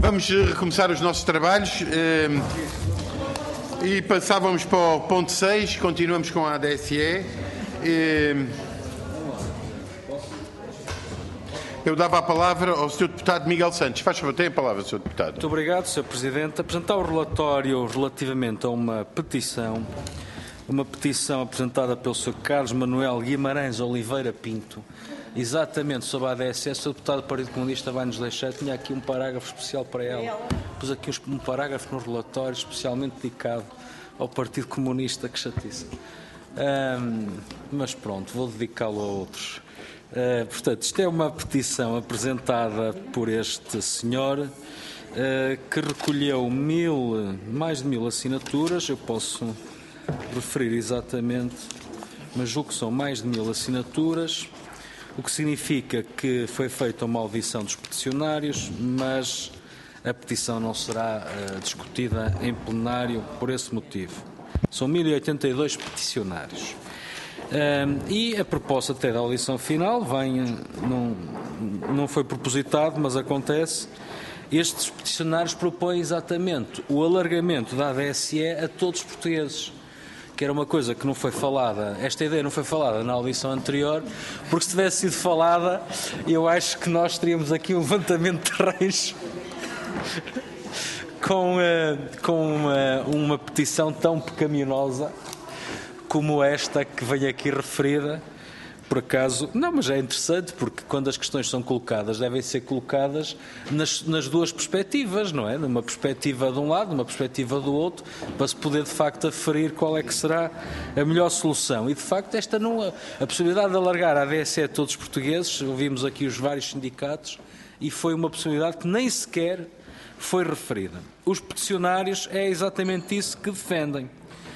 Vamos recomeçar os nossos trabalhos e passávamos para o ponto 6, continuamos com a ADSE. Eu dava a palavra ao Sr. Deputado Miguel Santos. Faz favor, tem a palavra, Sr. Deputado. Muito obrigado, Sr. Presidente. Apresentar o relatório relativamente a uma petição apresentada pelo Sr. Carlos Manuel Guimarães Oliveira Pinto, exatamente sobre a ADSE. O Sr. Deputado do Partido Comunista vai nos deixar, tinha aqui um parágrafo especial para ela. Pus aqui um parágrafo no relatório especialmente dedicado ao Partido Comunista, que chatice. Mas pronto, vou dedicá-lo a outros. Portanto, isto é uma petição apresentada por este senhor que recolheu mais de 1000 assinaturas. Eu posso referir exatamente, mas julgo que são mais de 1000 assinaturas, o que significa que foi feita uma audição dos peticionários, mas a petição não será discutida em plenário por esse motivo. São 1082 peticionários. E a proposta até da audição final não foi propositado, mas acontece. Estes peticionários propõem exatamente o alargamento da ADSE a todos os portugueses, que era uma coisa que não foi falada, esta ideia não foi falada na audição anterior, porque se tivesse sido falada, eu acho que nós teríamos aqui um levantamento de terreiros com uma petição tão pecaminosa como esta que vem aqui referida. Por acaso, não, mas é interessante, porque quando as questões são colocadas, devem ser colocadas nas duas perspectivas, não é? Numa perspectiva de um lado, numa perspectiva do outro, para se poder de facto aferir qual é que será a melhor solução. E de facto a possibilidade de alargar a ADSE a todos os portugueses, ouvimos aqui os vários sindicatos, e foi uma possibilidade que nem sequer foi referida. Os peticionários é exatamente isso que defendem.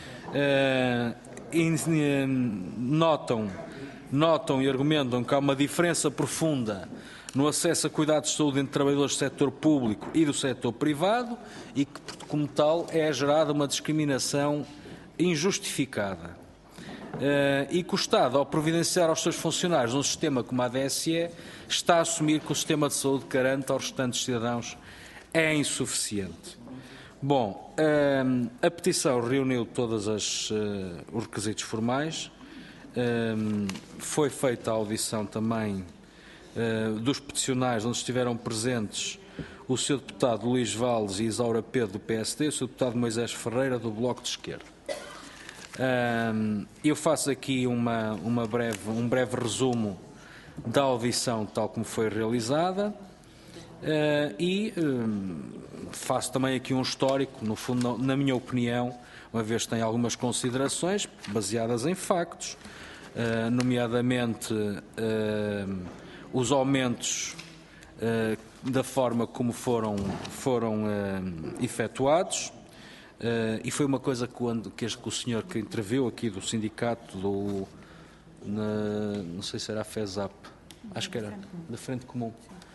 Notam e argumentam que há uma diferença profunda no acesso a cuidados de saúde entre trabalhadores do setor público e do setor privado e que, como tal, é gerada uma discriminação injustificada. E que o Estado, ao providenciar aos seus funcionários um sistema como a ADSE, está a assumir que o sistema de saúde garante aos restantes cidadãos é insuficiente. Bom, a petição reuniu todos os requisitos formais. Foi feita a audição também dos peticionários, onde estiveram presentes o Sr. Deputado Luís Valdes e Isaura Pedro, do PSD, o Sr. Deputado Moisés Ferreira, do Bloco de Esquerda. Eu faço aqui um breve resumo da audição tal como foi realizada e faço também aqui um histórico, no fundo, na minha opinião, uma vez que tem algumas considerações baseadas em factos, nomeadamente os aumentos da forma como foram efetuados, e foi uma coisa que o senhor que interviu aqui do sindicato, não sei se era a FESAP, acho que era, da Frente Comum.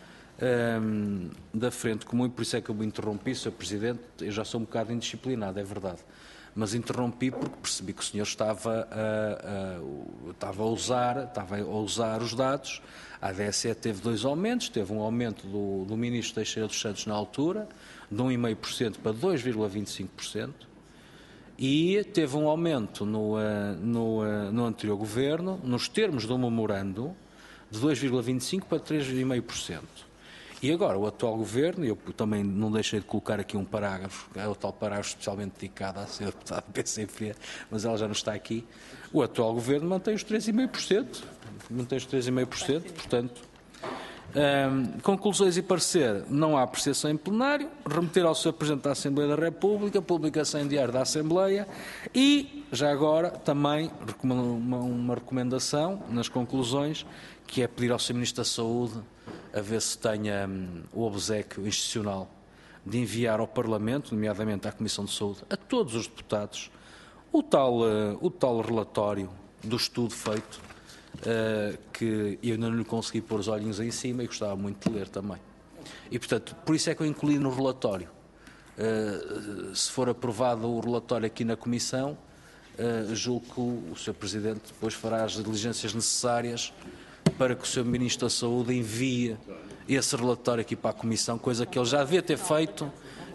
E por isso é que eu me interrompi, Sr. Presidente. Eu já sou um bocado indisciplinado, é verdade, mas interrompi porque percebi que o senhor estava a usar os dados. A ADSE teve 2 aumentos, teve um aumento do Ministro Teixeira dos Santos na altura, de 1,5% para 2,25%, e teve um aumento no anterior Governo, nos termos do memorando, de 2,25% para 3,5%. E agora o atual Governo, eu também não deixei de colocar aqui um parágrafo, é o tal parágrafo especialmente dedicado à Sra. Deputada do PCP, mas ela já não está aqui. O atual Governo mantém os 3,5%. Portanto, conclusões e parecer, não há apreciação em plenário, remeter ao Sr. Presidente da Assembleia da República, publicação em diário da Assembleia e, já agora, também uma recomendação nas conclusões, que é pedir ao Sr. Ministro da Saúde a ver se tenha o obséquio institucional de enviar ao Parlamento, nomeadamente à Comissão de Saúde, a todos os deputados, o tal relatório do estudo feito, que eu ainda não lhe consegui pôr os olhinhos em cima e gostava muito de ler também. E, portanto, por isso é que eu incluí no relatório. Se for aprovado o relatório aqui na Comissão, julgo que o Sr. Presidente depois fará as diligências necessárias para que o Sr. Ministro da Saúde envie esse relatório aqui para a Comissão, coisa que ele já devia ter feito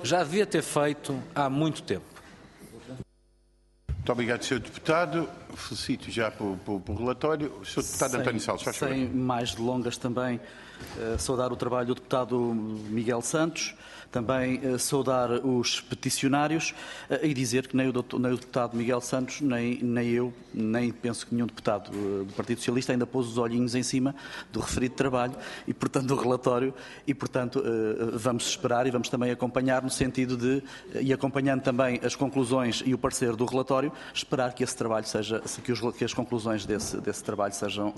há muito tempo. Muito obrigado, Sr. Deputado. Felicito já pelo relatório. Sr. Deputado António Salles, faz favor. Sem mais delongas também, saudar o trabalho do deputado Miguel Santos, também saudar os peticionários e dizer que nem o deputado Miguel Santos, nem eu, nem penso que nenhum deputado do Partido Socialista ainda pôs os olhinhos em cima do referido trabalho e, portanto, do relatório e, portanto, vamos esperar e vamos também acompanhar no sentido de, e acompanhando também as conclusões e o parecer do relatório, esperar que esse trabalho seja, que as conclusões desse trabalho sejam,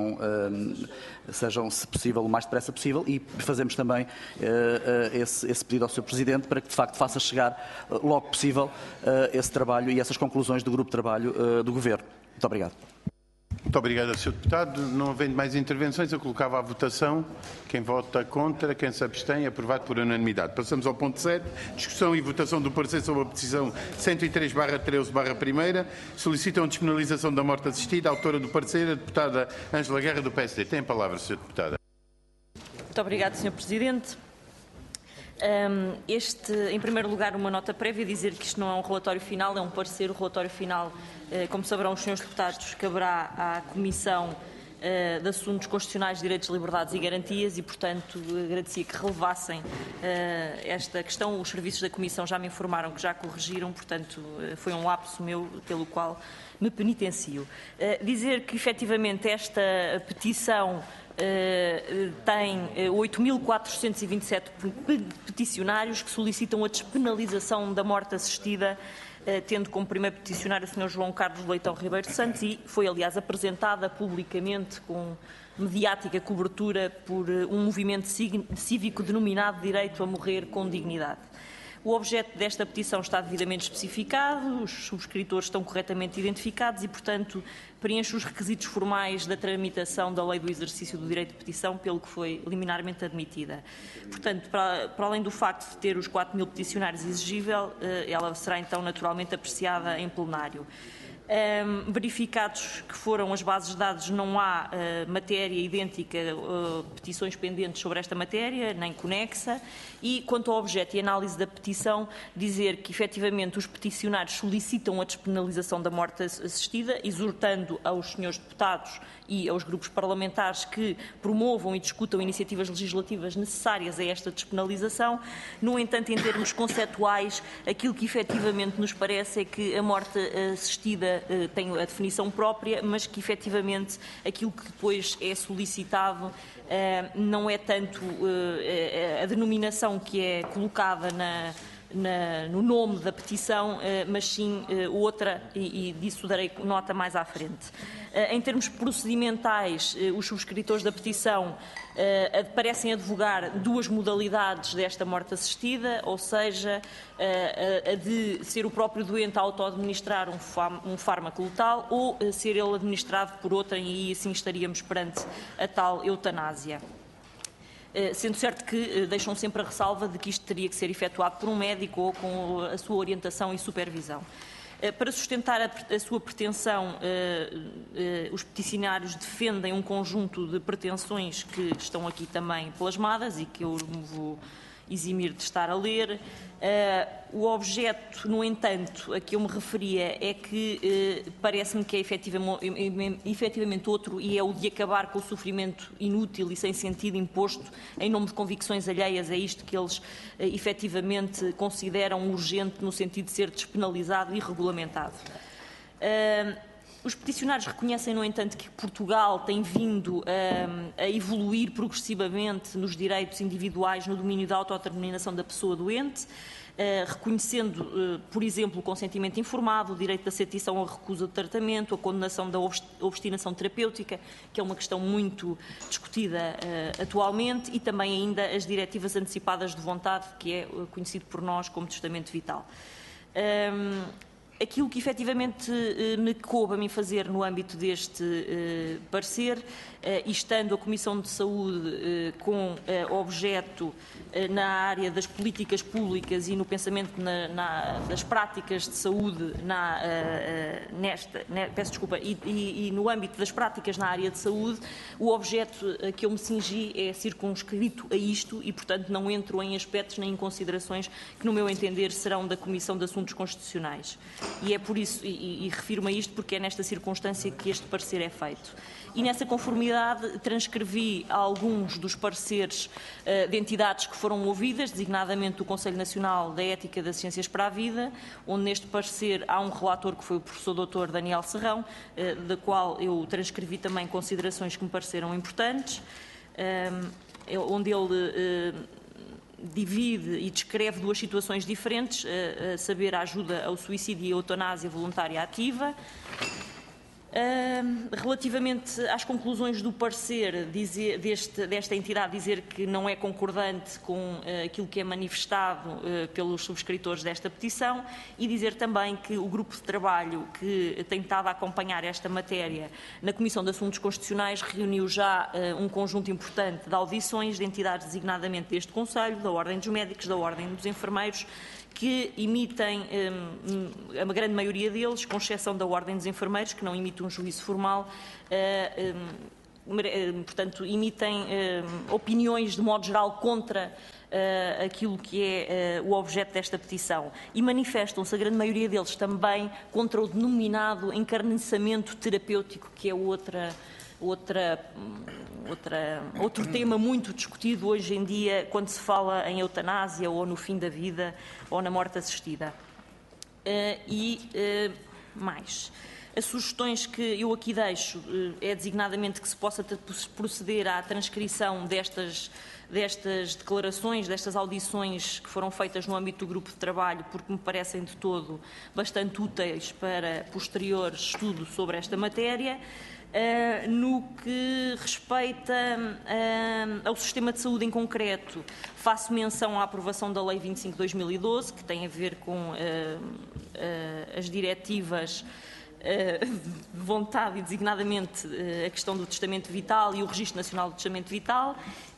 se possível, o mais depressa possível e fazemos também esse pedido ao Sr. Presidente para que, de facto, faça chegar logo possível esse trabalho e essas conclusões do Grupo de Trabalho do Governo. Muito obrigado. Muito obrigado, Sr. Deputado. Não havendo mais intervenções, eu colocava à votação. Quem vota contra, quem se abstém, aprovado por unanimidade. Passamos ao ponto 7, discussão e votação do parecer sobre a petição 103/13/1. Solicitam a despenalização da morte assistida. A autora do parecer, a deputada Ângela Guerra, do PSD. Tem a palavra, Sra. Deputada. Muito obrigado, Sr. Presidente. Em primeiro lugar, uma nota prévia, dizer que isto não é um relatório final, é um parecer. O relatório final, como saberão os senhores deputados, caberá à Comissão de Assuntos Constitucionais, Direitos, Liberdades e Garantias e, portanto, agradecia que relevassem esta questão. Os serviços da Comissão já me informaram que já corrigiram, portanto, foi um lapso meu, pelo qual me penitencio. Dizer que, efetivamente, esta petição tem 8.427 peticionários que solicitam a despenalização da morte assistida, tendo como primeiro peticionário o Sr. João Carlos Leitão Ribeiro Santos e foi, aliás, apresentada publicamente com mediática cobertura por um movimento cívico denominado Direito a Morrer com Dignidade. O objeto desta petição está devidamente especificado, os subscritores estão corretamente identificados e, portanto, preenche os requisitos formais da tramitação da Lei do Exercício do Direito de Petição, pelo que foi liminarmente admitida. Portanto, para além do facto de ter os 4.000 peticionários exigível, ela será então naturalmente apreciada em plenário. Verificados que foram as bases de dados, não há matéria idêntica, petições pendentes sobre esta matéria, nem conexa. E quanto ao objeto e análise da petição, dizer que efetivamente os peticionários solicitam a despenalização da morte assistida, exortando aos senhores deputados e aos grupos parlamentares que promovam e discutam iniciativas legislativas necessárias a esta despenalização. No entanto, em termos conceptuais, aquilo que efetivamente nos parece é que a morte assistida tem a definição própria, mas que efetivamente aquilo que depois é solicitado não é tanto a denominação que é colocada no nome da petição, mas sim outra, e disso darei nota mais à frente. Em termos procedimentais, os subscritores da petição parecem advogar duas modalidades desta morte assistida, ou seja, a de ser o próprio doente a auto-administrar um fármaco letal ou ser ele administrado por outrem, e aí assim estaríamos perante a tal eutanásia. Sendo certo que deixam sempre a ressalva de que isto teria que ser efetuado por um médico ou com a sua orientação e supervisão. Para sustentar a sua pretensão, os peticionários defendem um conjunto de pretensões que estão aqui também plasmadas e que eu me vou eximir de estar a ler. O objeto, no entanto, a que eu me referia é que parece-me que é efetivamente outro, e é o de acabar com o sofrimento inútil e sem sentido imposto em nome de convicções alheias. É isto que eles efetivamente consideram urgente no sentido de ser despenalizado e regulamentado. Os peticionários reconhecem, no entanto, que Portugal tem vindo a evoluir progressivamente nos direitos individuais no domínio da autodeterminação da pessoa doente, reconhecendo, por exemplo, o consentimento informado, o direito de aceitação ou recusa de tratamento, a condenação da obstinação terapêutica, que é uma questão muito discutida atualmente, e também ainda as diretivas antecipadas de vontade, que é conhecido por nós como testamento vital. Aquilo que efetivamente me coube a mim fazer no âmbito deste parecer, e estando a Comissão de Saúde com objeto na área das políticas públicas e no pensamento das práticas de saúde e no âmbito das práticas na área de saúde, o objeto a que eu me cingi é circunscrito a isto e, portanto, não entro em aspectos nem em considerações que, no meu entender, serão da Comissão de Assuntos Constitucionais. E é por isso, e refiro-me a isto porque é nesta circunstância que este parecer é feito. E nessa conformidade transcrevi alguns dos pareceres de entidades que foram ouvidas, designadamente o Conselho Nacional da Ética das Ciências para a Vida, onde neste parecer há um relator que foi o professor Dr. Daniel Serrão, da qual eu transcrevi também considerações que me pareceram importantes, onde ele divide e descreve duas situações diferentes, a saber, a ajuda ao suicídio e a eutanásia voluntária ativa. Relativamente às conclusões do parecer desta entidade, dizer que não é concordante com aquilo que é manifestado pelos subscritores desta petição e dizer também que o grupo de trabalho que tem estado a acompanhar esta matéria na Comissão de Assuntos Constitucionais reuniu já um conjunto importante de audições de entidades designadamente deste Conselho, da Ordem dos Médicos, da Ordem dos Enfermeiros, que emitem, a grande maioria deles, com exceção da Ordem dos Enfermeiros, que não emite um juízo formal, portanto, emitem opiniões de modo geral contra aquilo que é o objeto desta petição e manifestam-se, a grande maioria deles, também contra o denominado encarniçamento terapêutico, que é outro tema muito discutido hoje em dia quando se fala em eutanásia ou no fim da vida ou na morte assistida. Mais. As sugestões que eu aqui deixo é designadamente que se possa proceder à transcrição destas declarações, destas audições que foram feitas no âmbito do grupo de trabalho, porque me parecem de todo bastante úteis para posterior estudo sobre esta matéria. No que respeita ao sistema de saúde em concreto, faço menção à aprovação da Lei 25 de 2012, que tem a ver com as diretivas de vontade e designadamente a questão do testamento vital e o Registro Nacional do Testamento Vital.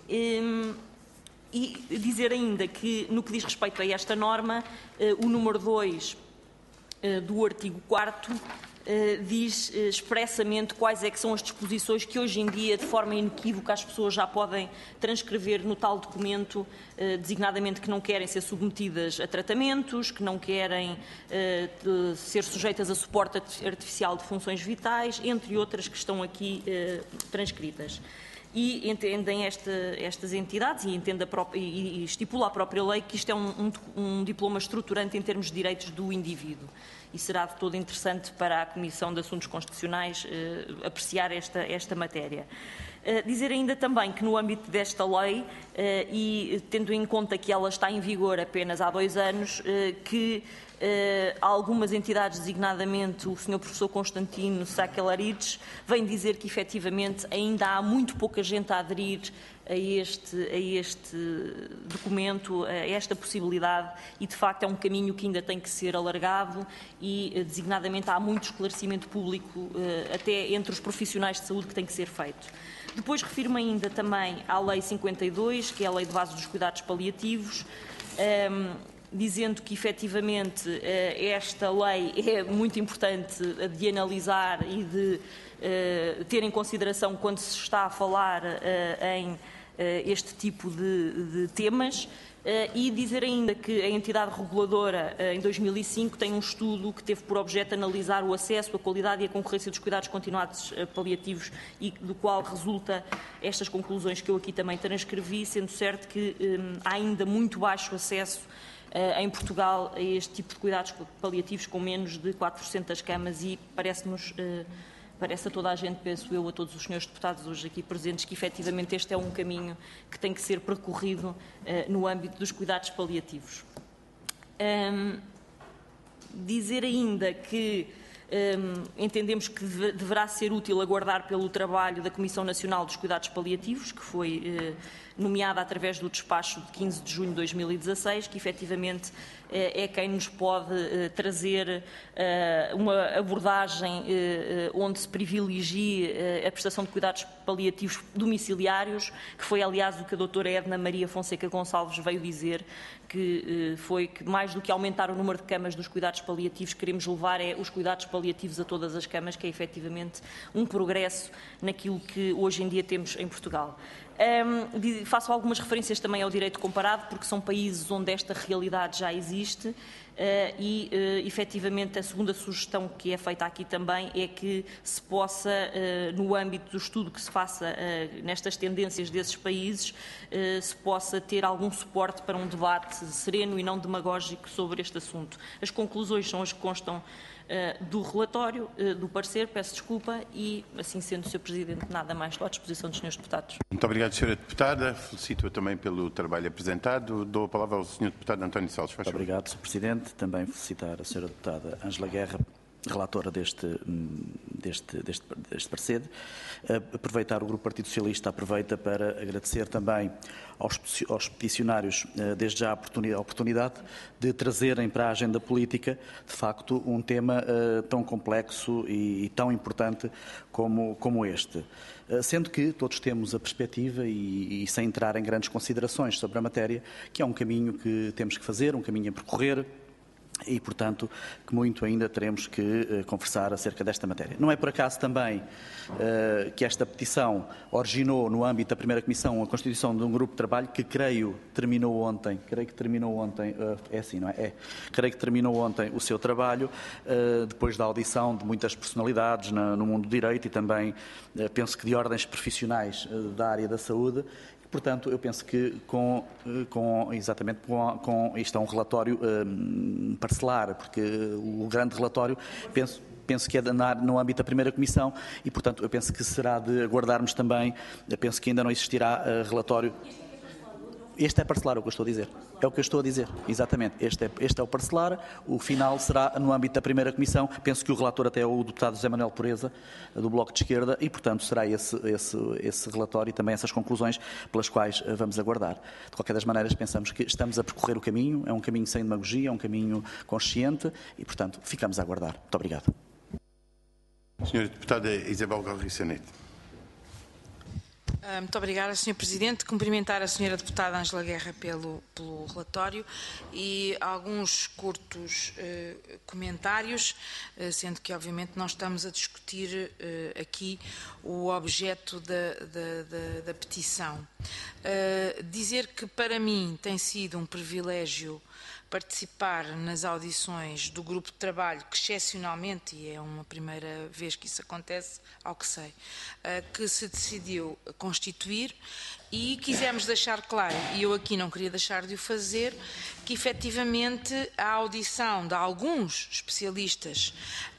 E dizer ainda que, no que diz respeito a esta norma, o número 2 do artigo 4º diz expressamente quais é que são as disposições que hoje em dia, de forma inequívoca, as pessoas já podem transcrever no tal documento, designadamente que não querem ser submetidas a tratamentos, que não querem ser sujeitas a suporte artificial de funções vitais, entre outras que estão aqui transcritas. E entendem estas entidades e estipula a própria lei que isto é um diploma estruturante em termos de direitos do indivíduo. E será de todo interessante para a Comissão de Assuntos Constitucionais apreciar esta matéria. Dizer ainda também que no âmbito desta lei, e tendo em conta que ela está em vigor apenas há 2 anos, que algumas entidades, designadamente o Sr. Professor Constantino Sacalarides, vem dizer que efetivamente ainda há muito pouca gente a aderir a este documento, a esta possibilidade, e de facto é um caminho que ainda tem que ser alargado e designadamente há muito esclarecimento público até entre os profissionais de saúde que tem que ser feito. Depois refiro-me ainda também à Lei 52, que é a Lei de Base dos Cuidados Paliativos, dizendo que efetivamente esta lei é muito importante de analisar e de ter em consideração quando se está a falar em este tipo de temas. E dizer ainda que a entidade reguladora, em 2005, tem um estudo que teve por objeto analisar o acesso, a qualidade e a concorrência dos cuidados continuados paliativos e do qual resulta estas conclusões que eu aqui também transcrevi, sendo certo que há ainda muito baixo acesso em Portugal a este tipo de cuidados paliativos com menos de 400 camas e parece a toda a gente, penso eu, a todos os senhores deputados hoje aqui presentes, que efetivamente este é um caminho que tem que ser percorrido no âmbito dos cuidados paliativos. Dizer ainda que entendemos que deverá ser útil aguardar pelo trabalho da Comissão Nacional dos Cuidados Paliativos, que foi nomeada através do despacho de 15 de junho de 2016, que efetivamente é quem nos pode trazer uma abordagem onde se privilegie a prestação de cuidados paliativos domiciliários, que foi, aliás, o que a doutora Edna Maria Fonseca Gonçalves veio dizer, que foi que mais do que aumentar o número de camas dos cuidados paliativos, queremos levar os cuidados paliativos a todas as camas, que é efetivamente um progresso naquilo que hoje em dia temos em Portugal. Faço algumas referências também ao direito comparado, porque são países onde esta realidade já existe e, efetivamente, a segunda sugestão que é feita aqui também é que se possa, no âmbito do estudo que se faça nestas tendências desses países, se possa ter algum suporte para um debate sereno e não demagógico sobre este assunto. As conclusões são as que constam do relatório, do parecer, peço desculpa e, assim sendo, Sr. Presidente, nada mais, estou à disposição dos Srs. Deputados. Muito obrigado, Sra. Deputada. Felicito-a também pelo trabalho apresentado. Dou a palavra ao Sr. Deputado António Salles. Muito obrigado, Sr. Presidente. Também felicitar a Sra. Deputada Ângela Guerra, relatora deste parecer. Aproveitar o Grupo Partido Socialista, aproveita para agradecer também aos peticionários, desde já a oportunidade de trazerem para a agenda política, de facto, um tema tão complexo e tão importante como este. Sendo que todos temos a perspectiva, e sem entrar em grandes considerações sobre a matéria, que é um caminho que temos que fazer, um caminho a percorrer, e, portanto, que muito ainda teremos que conversar acerca desta matéria. Não é por acaso também que esta petição originou, no âmbito da primeira comissão, a constituição de um grupo de trabalho que creio que terminou ontem, é assim, não é? Creio que terminou ontem o seu trabalho, depois da audição de muitas personalidades no mundo do direito e também, penso que de ordens profissionais da área da saúde. Portanto, eu penso que isto é um relatório parcelar, porque o grande relatório, penso que é no âmbito da primeira comissão e, portanto, eu penso que será de aguardarmos também, eu penso que ainda não existirá relatório. Este é parcelar, é o que eu estou a dizer. É o que eu estou a dizer, exatamente. Este é o parcelar, o final será no âmbito da primeira comissão. Penso que o relator até é o deputado José Manuel Pureza, do Bloco de Esquerda, e, portanto, será esse relatório e também essas conclusões pelas quais vamos aguardar. De qualquer das maneiras, pensamos que estamos a percorrer o caminho, é um caminho sem demagogia, é um caminho consciente e, portanto, ficamos a aguardar. Muito obrigado. Senhora Deputada Isabel Galriça Neto. Muito obrigada, Sr. Presidente. Cumprimentar a Sra. Deputada Ângela Guerra pelo relatório e alguns curtos comentários, sendo que, obviamente, não estamos a discutir aqui o objeto da petição. Dizer que, para mim, tem sido um privilégio participar nas audições do grupo de trabalho, que excepcionalmente, e é uma primeira vez que isso acontece, ao que sei, que se decidiu constituir, e quisemos deixar claro, e eu aqui não queria deixar de o fazer, que efetivamente a audição de alguns especialistas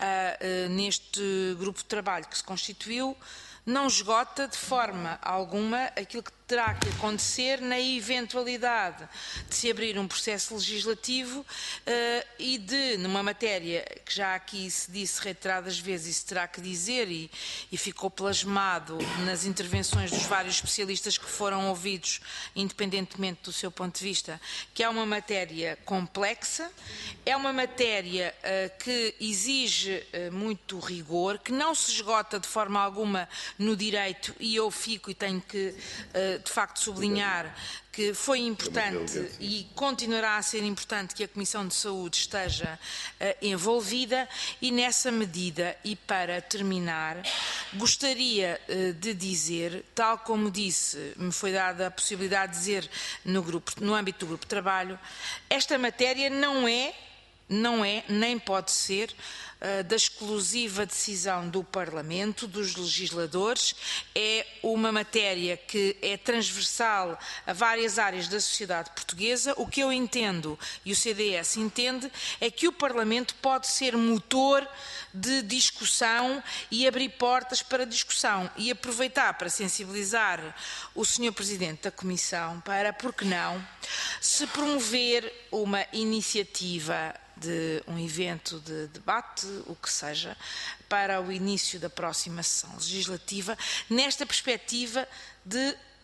neste grupo de trabalho que se constituiu não esgota de forma alguma aquilo que terá que acontecer na eventualidade de se abrir um processo legislativo e de, numa matéria que já aqui se disse reiteradas vezes e se terá que dizer e ficou plasmado nas intervenções dos vários especialistas que foram ouvidos, independentemente do seu ponto de vista, que é uma matéria complexa, é uma matéria que exige muito rigor, que não se esgota de forma alguma no direito, e eu fico e tenho que de facto sublinhar que foi importante e continuará a ser importante que a Comissão de Saúde esteja envolvida, e nessa medida, e para terminar, gostaria de dizer, tal como disse, me foi dada a possibilidade de dizer no âmbito do grupo de trabalho, esta matéria não é, nem pode ser, da exclusiva decisão do Parlamento, dos legisladores, é uma matéria que é transversal a várias áreas da sociedade portuguesa. O que eu entendo e o CDS entende é que o Parlamento pode ser motor de discussão e abrir portas para discussão, e aproveitar para sensibilizar o Sr. Presidente da Comissão para, por que não, se promover uma iniciativa de um evento de debate, o que seja, para o início da próxima sessão legislativa, nesta perspectiva de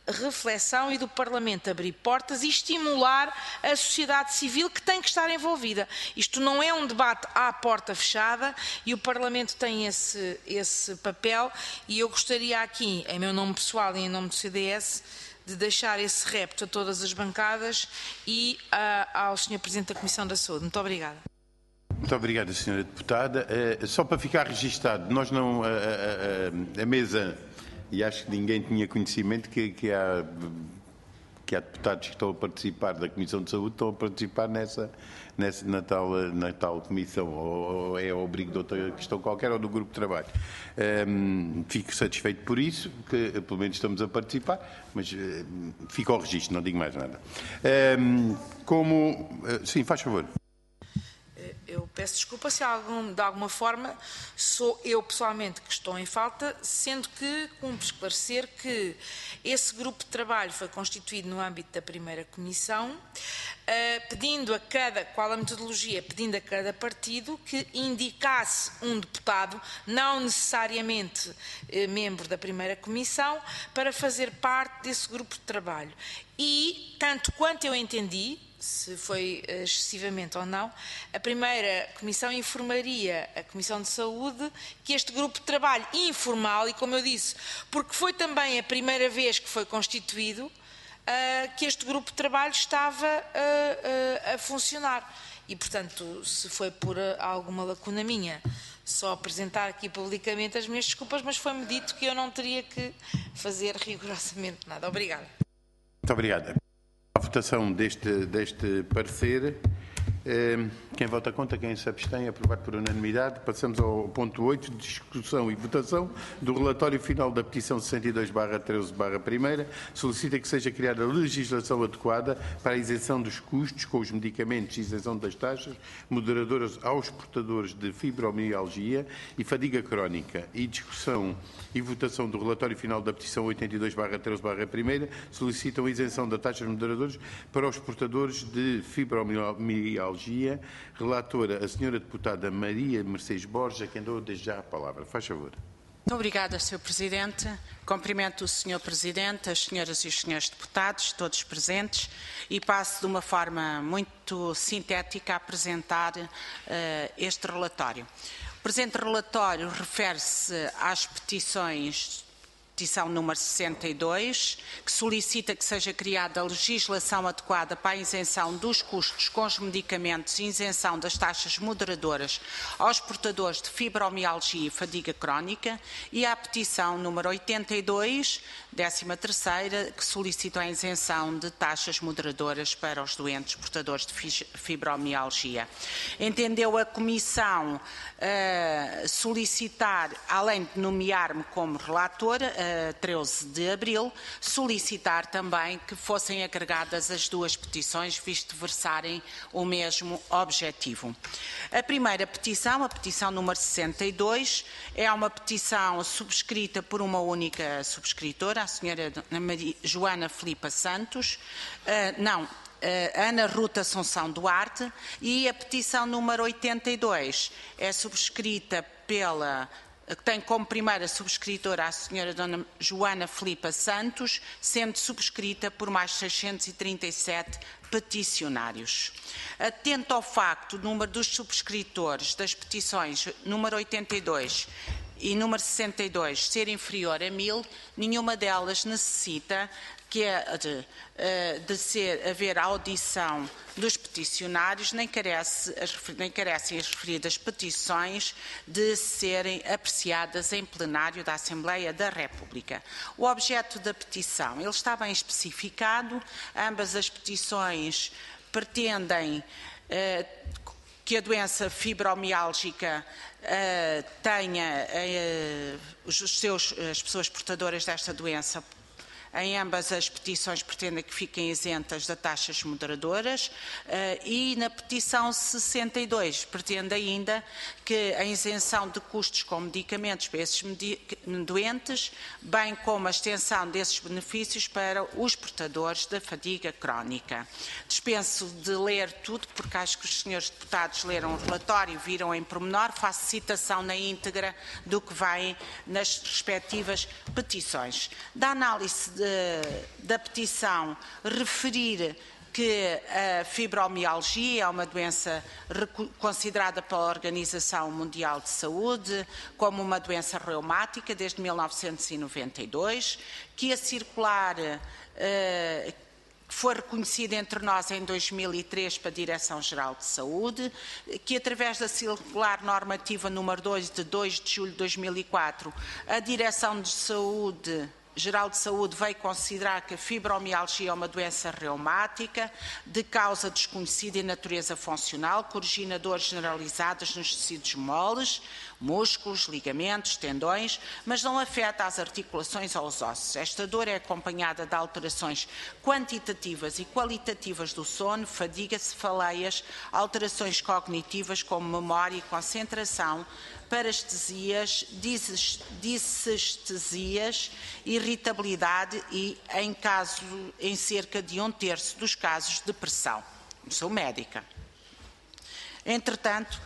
reflexão e do Parlamento abrir portas e estimular a sociedade civil que tem que estar envolvida. Isto não é um debate à porta fechada e o Parlamento tem esse papel, e eu gostaria aqui, em meu nome pessoal e em nome do CDS, de deixar esse repto a todas as bancadas e ao Sr. Presidente da Comissão da Saúde. Muito obrigada. Muito obrigado, Sra. Deputada. Só para ficar registado, nós não, a mesa, e acho que ninguém tinha conhecimento que há deputados que estão a participar da Comissão de Saúde, estão a participar na tal comissão, ou é ao abrigo de outra questão qualquer, ou do grupo de trabalho. Fico satisfeito por isso, que pelo menos estamos a participar, mas fica ao registro, não digo mais nada. Sim, faz favor. Eu peço desculpa se de alguma forma sou eu pessoalmente que estou em falta, sendo que cumpre esclarecer que esse grupo de trabalho foi constituído no âmbito da primeira comissão, pedindo qual a metodologia, pedindo a cada partido que indicasse um deputado, não necessariamente membro da primeira comissão, para fazer parte desse grupo de trabalho. E, tanto quanto eu entendi, se foi excessivamente ou não, a primeira comissão informaria a Comissão de Saúde que este grupo de trabalho informal, e como eu disse, porque foi também a primeira vez que foi constituído, que este grupo de trabalho estava a funcionar. E, portanto, se foi por alguma lacuna minha, só apresentar aqui publicamente as minhas desculpas, mas foi-me dito que eu não teria que fazer rigorosamente nada. Obrigada. Muito obrigado. A votação deste parecer, quem vota contra, quem se abstém, aprovado por unanimidade. Passamos ao ponto 8, discussão e votação do relatório final da petição 62/13/1. Solicita que seja criada legislação adequada para a isenção dos custos com os medicamentos e isenção das taxas moderadoras aos portadores de fibromialgia e fadiga crónica. E discussão e votação do relatório final da petição 82/13/1. Solicitam a isenção das taxas moderadoras para os portadores de fibromialgia. Relatora, a senhora deputada Maria Mercedes Borges, a quem dou desde já a palavra. Faz favor. Muito obrigada, Sr. Presidente. Cumprimento o Sr. Presidente, as senhoras e os senhores deputados, todos presentes, e passo de uma forma muito sintética a apresentar este relatório. O presente relatório refere-se às petições, petição número 62, que solicita que seja criada a legislação adequada para a isenção dos custos com os medicamentos e isenção das taxas moderadoras aos portadores de fibromialgia e fadiga crónica, e à petição número 82, 13ª, que solicita a isenção de taxas moderadoras para os doentes portadores de fibromialgia. Entendeu a Comissão solicitar, além de nomear-me como relatora, 13 de abril, solicitar também que fossem agregadas as duas petições, visto versarem o mesmo objetivo. A primeira petição, a petição número 62, é uma petição subscrita por uma única subscritora, a senhora Joana Filipa Santos, Ana Ruta Assunção Duarte, e a petição número 82 é subscrita que tem como primeira subscritora a senhora Dona Joana Filipa Santos, sendo subscrita por mais 637 peticionários. Atento ao facto do número dos subscritores das petições número 82 e número 62 ser inferior a 1000, nenhuma delas necessita haver audição dos peticionários, nem carecem as referidas petições de serem apreciadas em plenário da Assembleia da República. O objeto da petição, ele está bem especificado, ambas as petições pretendem que a doença fibromiálgica tenha as pessoas portadoras desta doença. Em ambas as petições pretendem que fiquem isentas de taxas moderadoras e na petição 62 pretende ainda que a isenção de custos com medicamentos para esses doentes, bem como a extensão desses benefícios para os portadores da fadiga crónica. Dispenso de ler tudo, porque acho que os senhores deputados leram o relatório e viram em pormenor, faço citação na íntegra do que vai nas respectivas petições. Da análise da petição referir que a fibromialgia é uma doença considerada pela Organização Mundial de Saúde como uma doença reumática desde 1992, que a circular foi reconhecida entre nós em 2003 para a Direção-Geral de Saúde, que através da circular normativa número 2 de 2 de julho de 2004, a Direção-Geral de Saúde veio considerar que a fibromialgia é uma doença reumática de causa desconhecida e natureza funcional, que origina dores generalizadas nos tecidos moles, músculos, ligamentos, tendões, mas não afeta as articulações ou os ossos. Esta dor é acompanhada de alterações quantitativas e qualitativas do sono, fadiga, cefaleias, alterações cognitivas como memória e concentração, parestesias, disestesias, irritabilidade e, em cerca de 1/3 dos casos, depressão. Sou médica. Entretanto,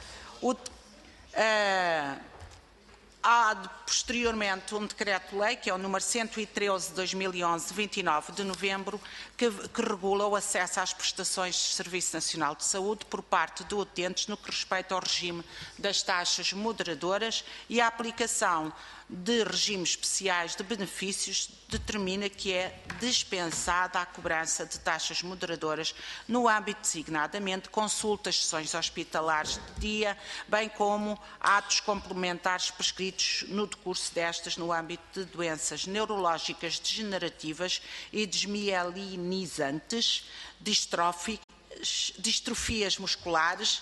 há posteriormente um decreto-lei, que é o número 113 de 2011, de 29 de novembro, que regula o acesso às prestações de Serviço Nacional de Saúde por parte de utentes no que respeita ao regime das taxas moderadoras e a aplicação de regimes especiais de benefícios determina que é dispensada a cobrança de taxas moderadoras no âmbito designadamente consultas, sessões hospitalares de dia, bem como atos complementares prescritos no decurso destas no âmbito de doenças neurológicas degenerativas e desmielinizantes, distrofias musculares,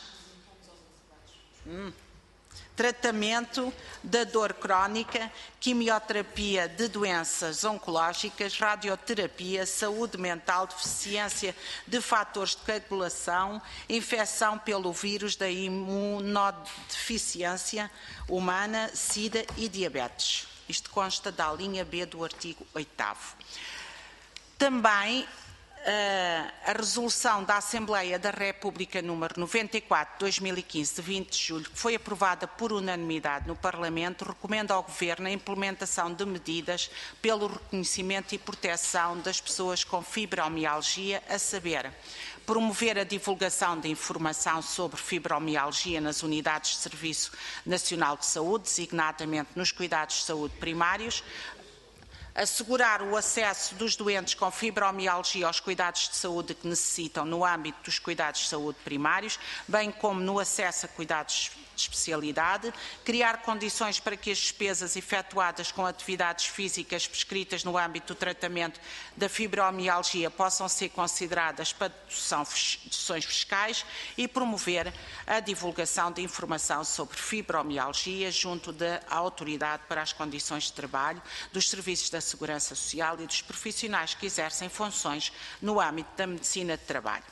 tratamento da dor crónica, quimioterapia de doenças oncológicas, radioterapia, saúde mental, deficiência de fatores de coagulação, infecção pelo vírus da imunodeficiência humana, SIDA e diabetes. Isto consta da linha B do artigo 8º. Também a resolução da Assembleia da República número 94 de 2015, de 20 de julho, que foi aprovada por unanimidade no Parlamento, recomenda ao Governo a implementação de medidas pelo reconhecimento e proteção das pessoas com fibromialgia, a saber, promover a divulgação de informação sobre fibromialgia nas unidades de Serviço Nacional de Saúde, designadamente nos cuidados de saúde primários, assegurar o acesso dos doentes com fibromialgia aos cuidados de saúde que necessitam no âmbito dos cuidados de saúde primários, bem como no acesso a cuidados de especialidade, criar condições para que as despesas efetuadas com atividades físicas prescritas no âmbito do tratamento da fibromialgia possam ser consideradas para deduções fiscais e promover a divulgação de informação sobre fibromialgia junto da Autoridade para as Condições de Trabalho, dos Serviços da Segurança Social e dos profissionais que exercem funções no âmbito da medicina de trabalho.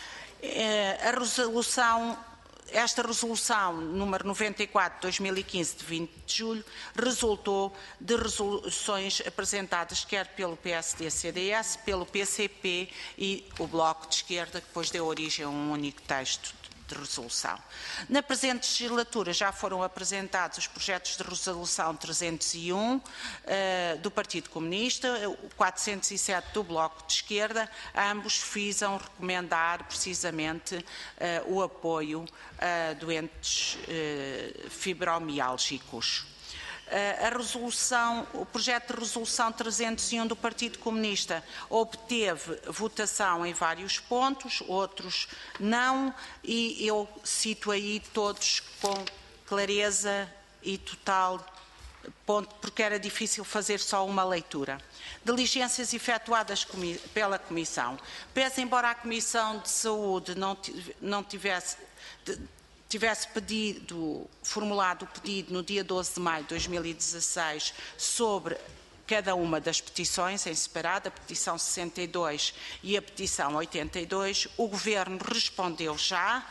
Esta resolução, número 94 de 2015, de 20 de julho, resultou de resoluções apresentadas quer pelo PSD-CDS, pelo PCP e o Bloco de Esquerda, que depois deu origem a um único texto de resolução. Na presente legislatura já foram apresentados os projetos de resolução 301 do Partido Comunista, o 407 do Bloco de Esquerda, ambos visam recomendar precisamente o apoio a doentes fibromiálgicos. O projeto de resolução 301 do Partido Comunista obteve votação em vários pontos, outros não, e eu cito aí todos com clareza e total ponto, porque era difícil fazer só uma leitura. Diligências efetuadas pela Comissão. Pese embora a Comissão de Saúde não tivesse formulado o pedido no dia 12 de maio de 2016 sobre cada uma das petições em separado, a petição 62 e a petição 82, o Governo respondeu já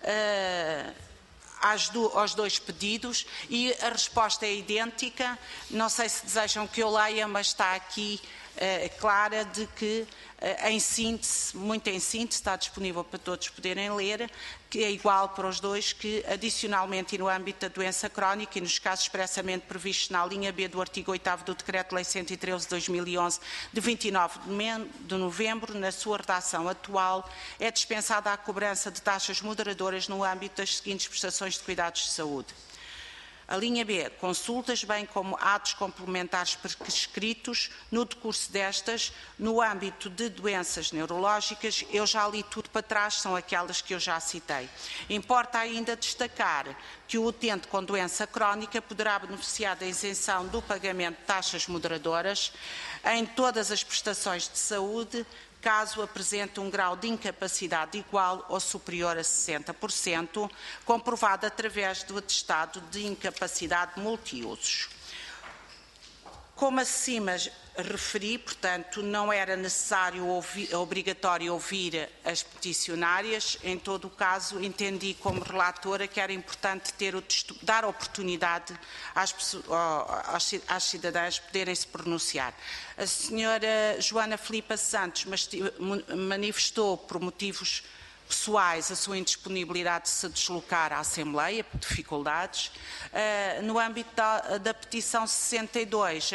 aos dois pedidos e a resposta é idêntica. Não sei se desejam que eu leia, mas está aqui clara de que, em síntese, muito em síntese, está disponível para todos poderem ler, que é igual para os dois, que adicionalmente e no âmbito da doença crónica e nos casos expressamente previstos na linha B do artigo 8º do Decreto-Lei 113 de 2011, de 29 de novembro, na sua redação atual, é dispensada a cobrança de taxas moderadoras no âmbito das seguintes prestações de cuidados de saúde. A linha B, consultas, bem como atos complementares prescritos no decurso destas, no âmbito de doenças neurológicas, eu já li tudo para trás, são aquelas que eu já citei. Importa ainda destacar que o utente com doença crónica poderá beneficiar da isenção do pagamento de taxas moderadoras em todas as prestações de saúde, caso apresente um grau de incapacidade igual ou superior a 60%, comprovado através do atestado de incapacidade multiusos. Como acima referi, portanto, não era necessário obrigatório ouvir as peticionárias. Em todo o caso, entendi como relatora que era importante dar oportunidade às cidadãs poderem se pronunciar. A senhora Joana Filipa Santos manifestou por motivos pessoais a sua indisponibilidade de se deslocar à Assembleia, por dificuldades. No âmbito da petição 62,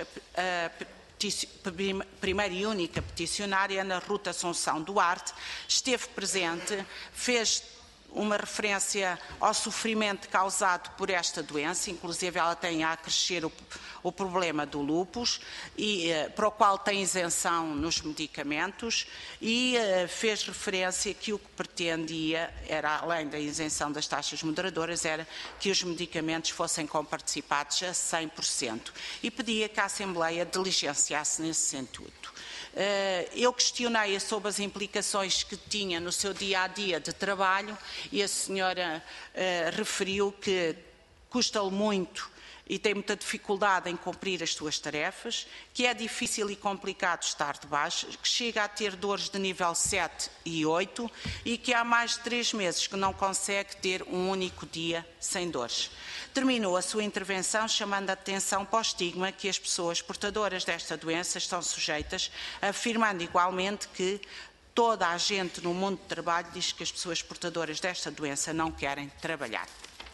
primeira e única peticionária, Ana Ruta Assunção Duarte, esteve presente, fez uma referência ao sofrimento causado por esta doença, inclusive ela tem a acrescer o problema do lúpus, para o qual tem isenção nos medicamentos, e fez referência que o que pretendia, era, além da isenção das taxas moderadoras, era que os medicamentos fossem comparticipados a 100%, e pedia que a Assembleia diligenciasse nesse sentido. Eu questionei-a sobre as implicações que tinha no seu dia-a-dia de trabalho e a senhora referiu que custa-lhe muito e tem muita dificuldade em cumprir as suas tarefas, que é difícil e complicado estar de baixo, que chega a ter dores de nível 7 e 8 e que há mais de 3 meses que não consegue ter um único dia sem dores. Terminou a sua intervenção chamando a atenção para o estigma que as pessoas portadoras desta doença estão sujeitas, afirmando igualmente que toda a gente no mundo do trabalho diz que as pessoas portadoras desta doença não querem trabalhar.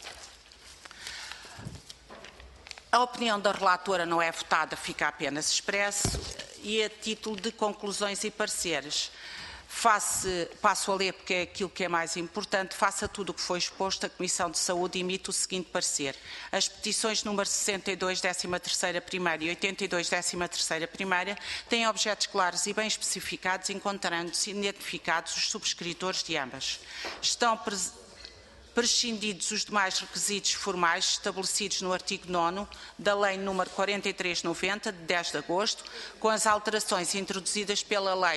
A opinião da relatora não é votada, fica apenas expresso, e a título de conclusões e pareceres. Passo a ler porque é aquilo que é mais importante. Face a tudo o que foi exposto, a Comissão de Saúde emite o seguinte parecer. As petições número 62, 13ª Primeira e 82, 13ª Primeira têm objetos claros e bem especificados, encontrando-se identificados os subscritores de ambas. Estão prescindidos os demais requisitos formais estabelecidos no artigo 9º da Lei nº 43/90, de 10 de agosto, com as alterações introduzidas pela Lei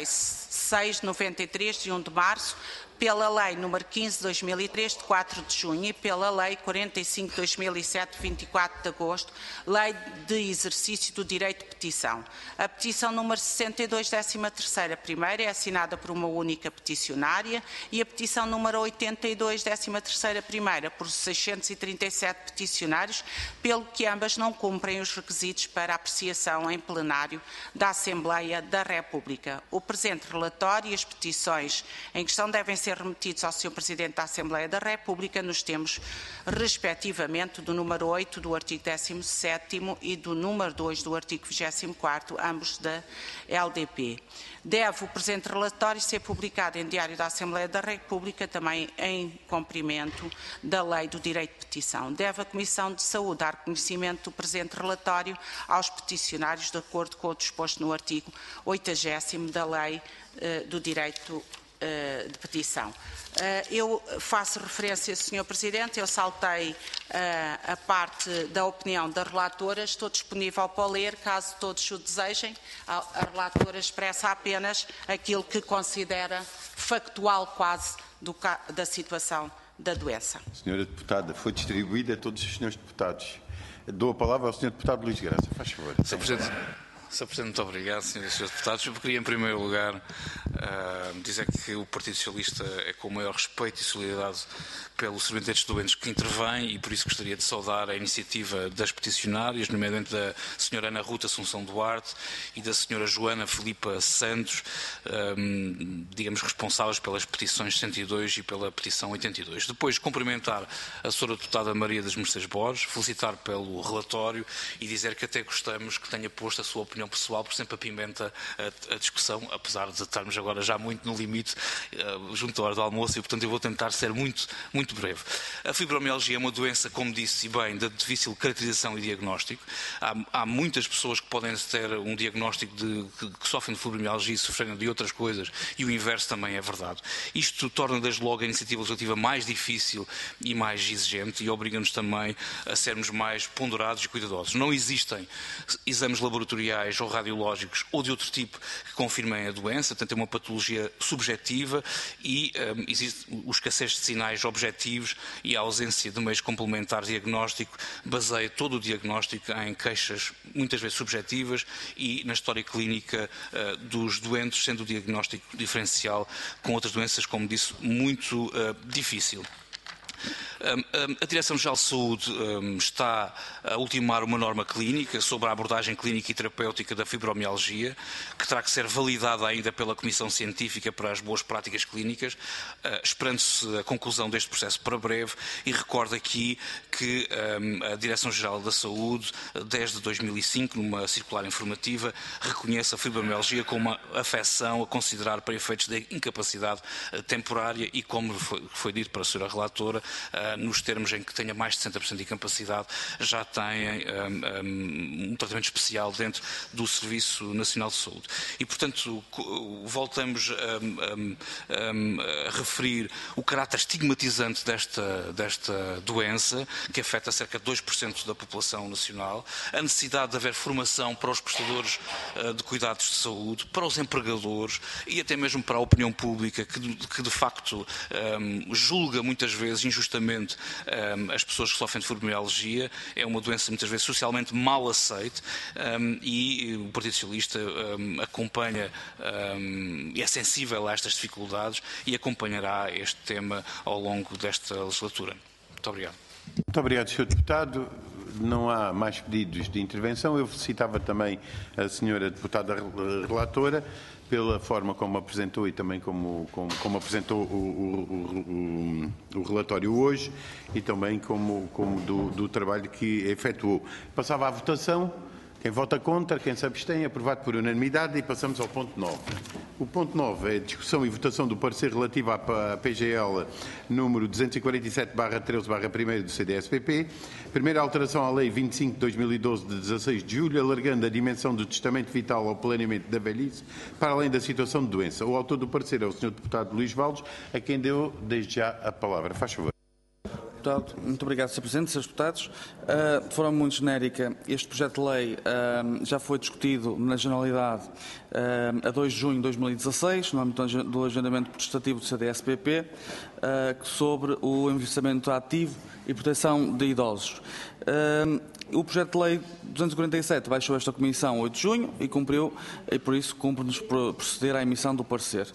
6/93, de 1 de março, pela Lei nº 15/2003, de 4 de junho, e pela Lei 45/2007, de 24 de agosto, Lei de Exercício do Direito de Petição. A petição número 62, 13ª Primeira, é assinada por uma única peticionária, e a petição número 82, 13ª Primeira, por 637 peticionários, pelo que ambas não cumprem os requisitos para apreciação em plenário da Assembleia da República. O presente relatório e as petições em questão devem ser remetidos ao Sr. Presidente da Assembleia da República nos termos, respectivamente, do número 8 do artigo 17º e do número 2 do artigo 24º, ambos da LDP. Deve o presente relatório ser publicado em Diário da Assembleia da República, também em cumprimento da Lei do Direito de Petição. Deve a Comissão de Saúde dar conhecimento do presente relatório aos peticionários, de acordo com o disposto no artigo 80º da Lei do Direito de Petição. Eu faço referência, Sr. Presidente, eu saltei a parte da opinião da relatora, estou disponível para ler, caso todos o desejem. A relatora expressa apenas aquilo que considera factual quase da situação da doença. Senhora Deputada, foi distribuída a todos os senhores deputados. Dou a palavra ao Sr. Deputado Luís Graça, faz favor. Sr. Presidente, muito obrigado, senhoras e senhores deputados. Eu queria, em primeiro lugar, dizer que o Partido Socialista é com o maior respeito e solidariedade pelo serviço destes doentes que intervém e por isso gostaria de saudar a iniciativa das peticionárias, nomeadamente da Sra. Ana Ruta Assunção Duarte e da Sra. Joana Filipa Santos, digamos, responsáveis pelas petições 102 e pela petição 82. Depois, cumprimentar a Sra. Deputada Maria das Mercedes Borges, felicitar pelo relatório e dizer que até gostamos que tenha posto a sua opinião pessoal, porque sempre apimenta a discussão, apesar de estarmos agora já muito no limite, junto à hora do almoço, e portanto eu vou tentar ser muito breve. A fibromialgia é uma doença, como disse bem, de difícil caracterização e diagnóstico. Há muitas pessoas que podem ter um diagnóstico que sofrem de fibromialgia e sofrem de outras coisas, e o inverso também é verdade. Isto torna desde logo a iniciativa legislativa mais difícil e mais exigente e obriga-nos também a sermos mais ponderados e cuidadosos. Não existem exames laboratoriais ou radiológicos ou de outro tipo que confirmem a doença, portanto é uma patologia subjetiva e existe o escassez de sinais objetivos e a ausência de meios complementares de diagnóstico baseia todo o diagnóstico em queixas muitas vezes subjetivas e na história clínica dos doentes, sendo o diagnóstico diferencial com outras doenças, como disse, muito difícil. A Direção-Geral de Saúde está a ultimar uma norma clínica sobre a abordagem clínica e terapêutica da fibromialgia, que terá que ser validada ainda pela Comissão Científica para as Boas Práticas Clínicas, esperando-se a conclusão deste processo para breve, e recordo aqui que a Direção-Geral da Saúde, desde 2005, numa circular informativa, reconhece a fibromialgia como uma afecção a considerar para efeitos de incapacidade temporária e, como foi dito para a Sra. Relatora, nos termos em que tenha mais de 60% de incapacidade, já tem um tratamento especial dentro do Serviço Nacional de Saúde. E, portanto, voltamos a referir o caráter estigmatizante desta doença, que afeta cerca de 2% da população nacional, a necessidade de haver formação para os prestadores de cuidados de saúde, para os empregadores e até mesmo para a opinião pública, que de facto julga muitas vezes injustamente as pessoas que sofrem de fibromialgia. É uma doença muitas vezes socialmente mal aceite e o Partido Socialista acompanha e é sensível a estas dificuldades e acompanhará este tema ao longo desta legislatura. Muito obrigado. Muito obrigado, Sr. Deputado. Não há mais pedidos de intervenção. Eu felicitava também a Sra. Deputada Relatora pela forma como apresentou e também como apresentou o relatório hoje e também como do trabalho que efetuou. Passava à votação. Quem vota contra, quem se abstém, aprovado por unanimidade, e passamos ao ponto 9. O ponto 9 é a discussão e votação do parecer relativo à PGL número 247/13/1 do CDS-PP. Primeira alteração à Lei 25 de 2012 de 16 de julho, alargando a dimensão do testamento vital ao planeamento da velhice, para além da situação de doença. O autor do parecer é o Sr. Deputado Luís Valdes, a quem deu desde já a palavra. Faz favor. Muito obrigado, Sr. Presidente, Srs. Deputados. De forma muito genérica, este projeto de lei já foi discutido na Generalidade a 2 de junho de 2016, no âmbito do agendamento prestativo do CDS-PP, sobre o envelhecimento ativo e proteção de idosos. O projeto de lei 247 baixou esta comissão 8 de junho e cumpriu, e por isso cumpre-nos proceder à emissão do parecer.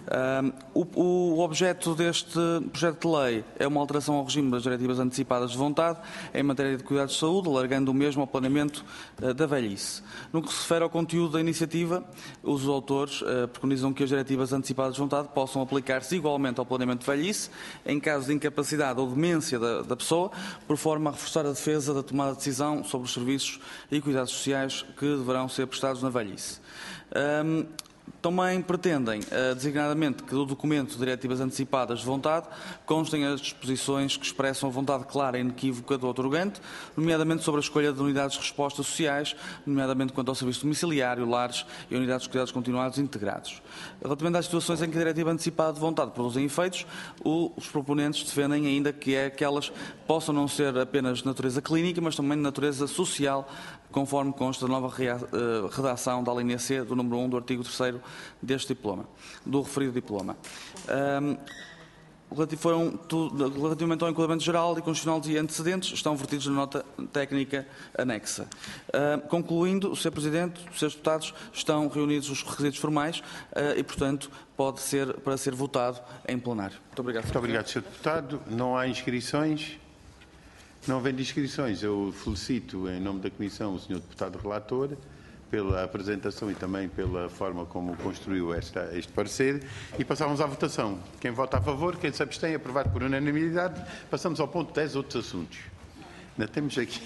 O objeto deste projeto de lei é uma alteração ao regime das diretivas antecipadas de vontade em matéria de cuidados de saúde, alargando o mesmo ao planeamento da velhice. No que se refere ao conteúdo da iniciativa, os autores preconizam que as diretivas antecipadas de vontade possam aplicar-se igualmente ao planeamento de velhice, em caso de incapacidade ou demência da pessoa, por forma a reforçar a defesa da tomada de decisão sobre os serviços e cuidados sociais que deverão ser prestados na velhice. Também pretendem, designadamente, que do documento de diretivas antecipadas de vontade constem as disposições que expressam a vontade clara e inequívoca do outorgante, nomeadamente sobre a escolha de unidades de resposta sociais, nomeadamente quanto ao serviço domiciliário, lares e unidades de cuidados continuados integrados. Relativamente às situações em que a diretiva antecipada de vontade produzem efeitos, os proponentes defendem ainda que elas possam não ser apenas de natureza clínica, mas também de natureza social, conforme consta da nova redação da linha C do número 1 do artigo 3º deste diploma, do referido diploma. relativamente ao enquadramento geral e constitucional de antecedentes, estão vertidos na nota técnica anexa. Concluindo, Sr. Presidente, Srs. Deputados, estão reunidos os requisitos formais e, portanto, pode ser para ser votado em plenário. Muito obrigado. Muito obrigado, Sr. Deputado. Não há inscrições? Não havendo inscrições, eu felicito, em nome da Comissão, o Sr. Deputado Relator, pela apresentação e também pela forma como construiu este parecer. E passávamos à votação. Quem vota a favor, quem se abstém, aprovado por unanimidade. Passamos ao ponto 10, outros assuntos. Ainda temos aqui...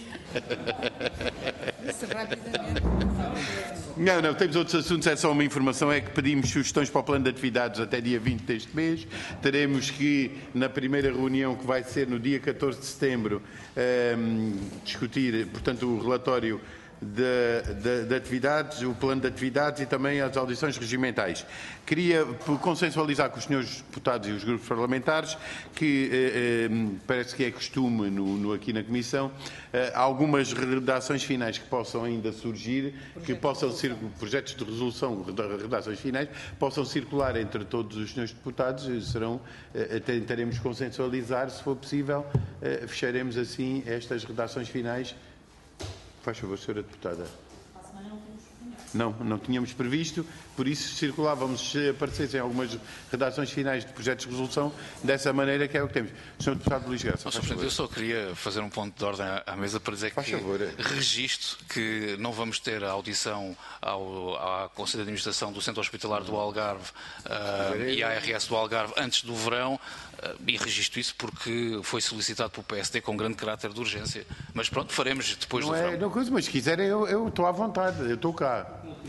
Não, temos outros assuntos, é só uma informação, é que pedimos sugestões para o plano de atividades até dia 20 deste mês. Teremos que, na primeira reunião, que vai ser no dia 14 de setembro, discutir, portanto, o relatório de atividades, o plano de atividades e também as audições regimentais. Queria consensualizar com os senhores deputados e os grupos parlamentares que parece que é costume aqui na Comissão algumas redações finais que possam ainda surgir, que possam ser projetos de resolução, redações finais, possam circular entre todos os senhores deputados, tentaremos consensualizar, se for possível, fecharemos assim estas redações finais. Faz favor, Sra. Deputada. Não tínhamos previsto, por isso circulávamos, se aparecessem algumas redações finais de projetos de resolução, dessa maneira que é o que temos. Sr. Deputado Luís Graça. Sr. Presidente, eu só queria fazer um ponto de ordem à mesa para dizer que registro que não vamos ter a audição à Conselho de Administração do Centro Hospitalar do Algarve e à ARS do Algarve antes do verão, e registro isso porque foi solicitado pelo PSD com grande caráter de urgência. Mas pronto, faremos depois do verão. Não coisa, mas se quiserem eu estou à vontade, eu estou cá.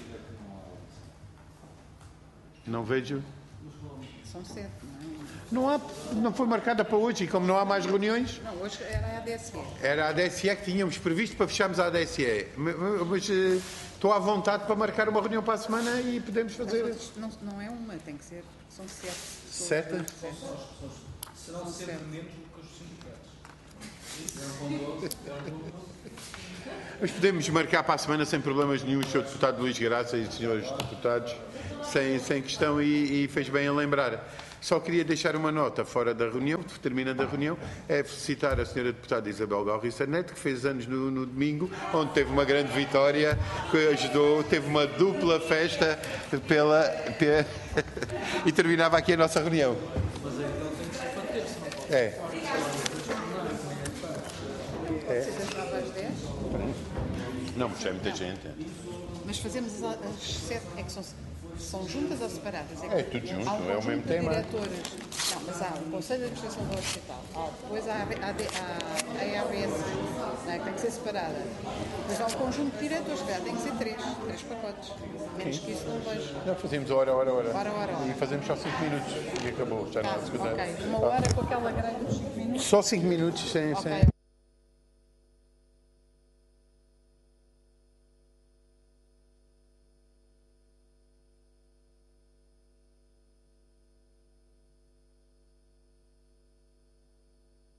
Não vejo. São 7, Não foi marcada para hoje e como não há mais reuniões... Não, hoje era a ADSE. Era a ADSE que tínhamos previsto para fecharmos a ADSE. Mas estou à vontade para marcar uma reunião para a semana e podemos fazer... Não é uma, tem que ser, são 7. 7? Serão 7 menos do que os sindicatos. Mas podemos marcar para a semana sem problemas nenhum, Sr. Deputado Luís Graça e os senhores deputados, sem questão, e fez bem a lembrar. Só queria deixar uma nota fora da reunião, terminando a reunião, é felicitar a Sra. Deputada Isabel Galriça Neto, que fez anos no domingo, onde teve uma grande vitória, que ajudou, teve uma dupla festa e terminava aqui a nossa reunião. É. Não, mas é muita gente. Mas fazemos as 7, é que são juntas ou separadas? É tudo junto, é o mesmo tema. Não, mas há o Conselho de Administração do Hospital, depois há a ARS, que tem que ser separada. Depois há um conjunto de diretores, tem que ser 3 pacotes. Menos que isso não vejo. Já fazemos hora. Hora. E fazemos só 5 minutos e acabou. Já não há segunda. Ok, uma hora com aquela grande de 5 minutos. Só 5 minutos sem...